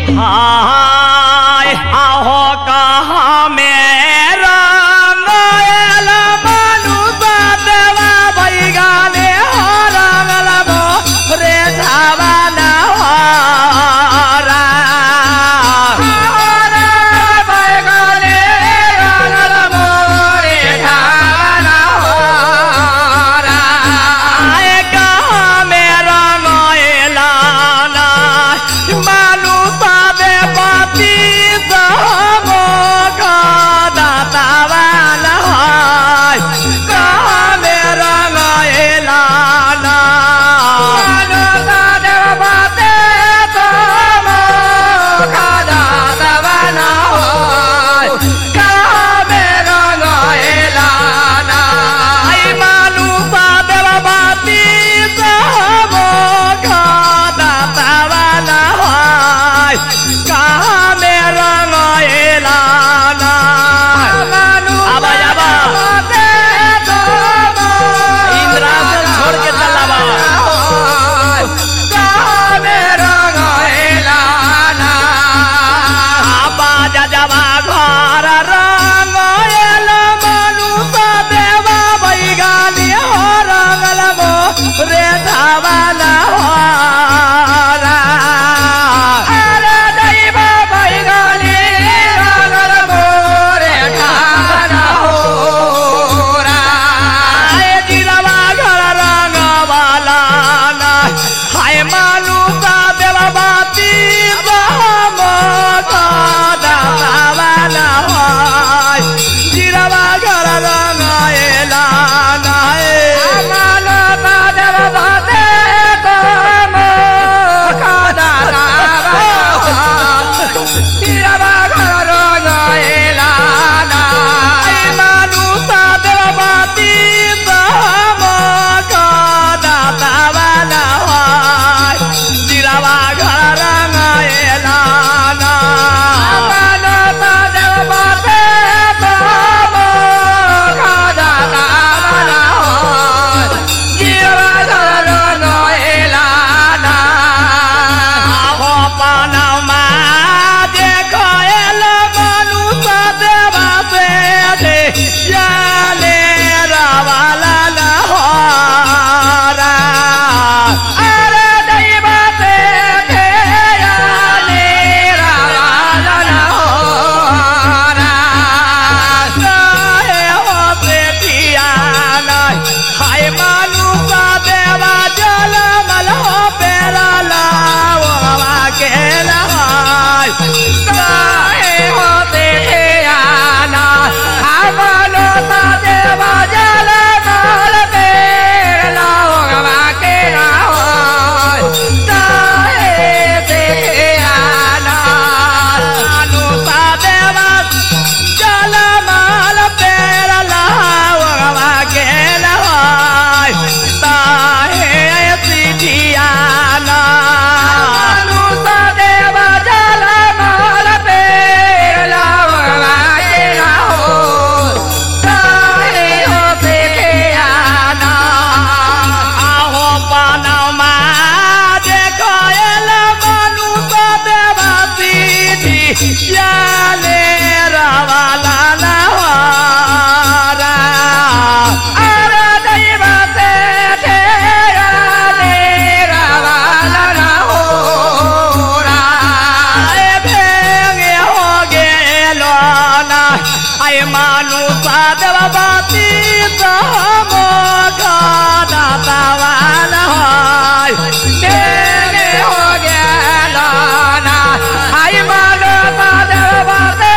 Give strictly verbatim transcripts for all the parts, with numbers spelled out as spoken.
हाय आहो कहाँ मेरा नयल मनुष्य देवा बैगाने रंगल रे छावाना हो गया ना हाय मानो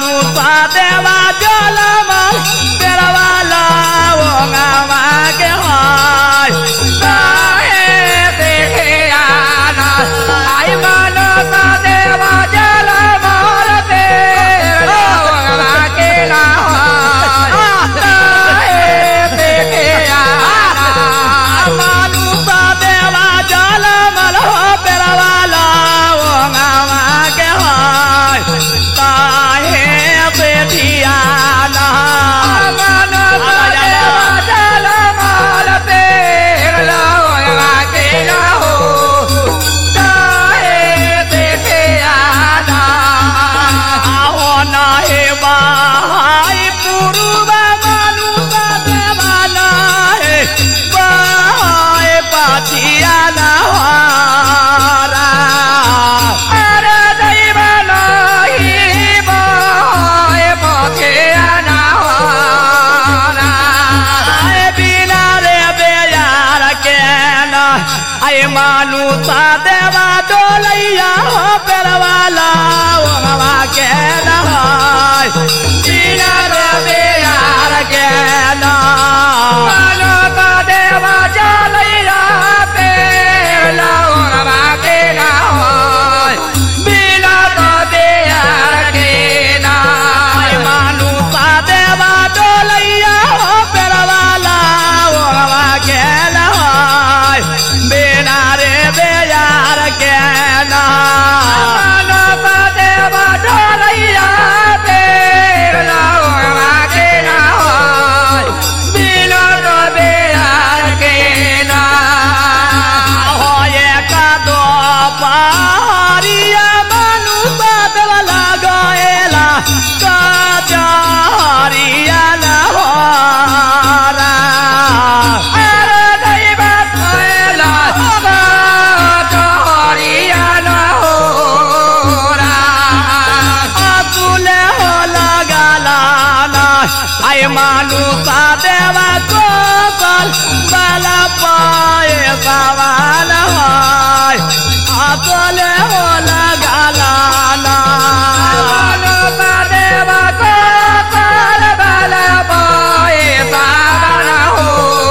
मानुसा देवा जलमल पेरवाला वो गावा के हाय काहे देखे आना आई मानुसा देवा जलमल पेरवाला वो गावा के हाय काहे देखे आना मानुसा देवा जलमल पेरवाला वो गावा के हाय काहे बेटियाना मानुसा देवा जलमल पेरवाला वो गावा के हो काहे देखे आना हो नाहे बाई पुरुबा मानुसा देवा नाहे बाई पाछियाना हारा अरे दैवा नाही बाई पाछियाना हारा आए बिना रे बेयार के ना आए मानुसा देवा डोलैया हो पेरवाला वो हवा के ना बिना रे बेयार के ना मानुसा देवा जलैया पेरवाला वो हवा के ना बिना तो बेयार के ना मानुसा देवा डोलैया हो पेरवाला वो हवा के ना बिना रे बेयार के ना मानुसा देवा डोलैया पेरवाला वो हवा के ना बिना तो बेयार के ना हो एका दो पारिया मानुसा देवा लगाएला काचारिया ना होरा अरे दैवा थैला काचारिया ना होरा अतुले हो लगालाना आय मानुसा देवा गोपाल बाला पाए सवाल हाय अतुले हो लगालाना मानुसा देवा गोपाल बाला पाए सवाल हो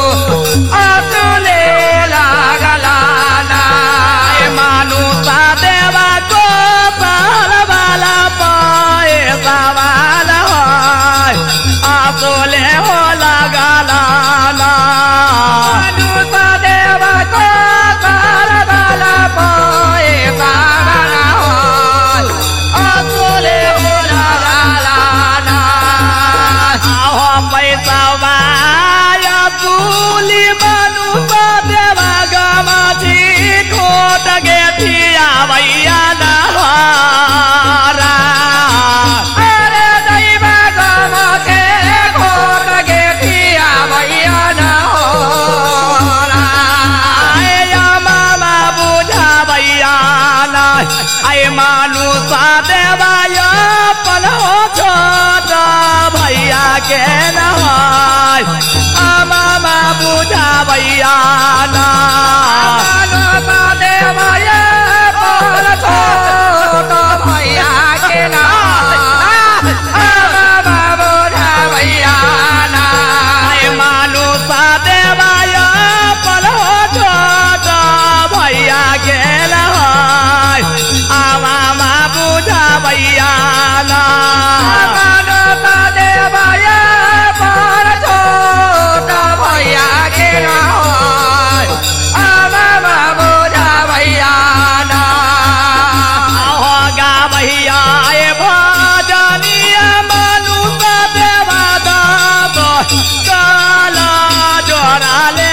अतुले लगालाना आय मानुसा देवा गोपाल बाला पाए सवाल हाय अतुले हो लगालाना मानुसा देवा गोपाल बाला पाए सवाल हाय अतुले हो लगालाना हो पैसा वाया तुली मानुसा देवा गमाची ठोट गे थिया भैया ना हारा अरे दैवा गमाचे ठोट गे थिया भैया ना हारा आए या मामा बुझा भैया ना आए मानुसा देवा या पन हो छोटा भैया के ना आ मामा बुझा भैया ना मानुसा देवा या पन छोटा भैया के ना आ मामा बुझा भैया ना आए मानुसा देवा या पन हो छोटा भैया के ना आ मामा बुझा भैया ना मानुसा देवा या पन छोटा भैया के ना आ मामा बुझा भैया ना होगा भैया ए भजनिया मानुसा देवा दादो काला जोरा ले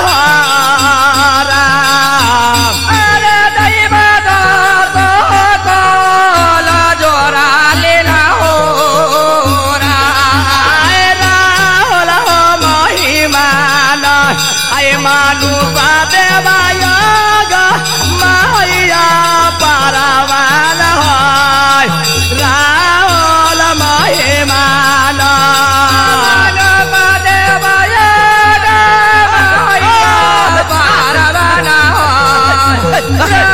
लहारा अरे दैवा दादो काला जोरा ले लहोरा आए राहुल हो महिमाना आए मानुसा देवा यागा माया पारावान हाय राहुल महिमाना मानुसा देवा यागा माया पारावान हाय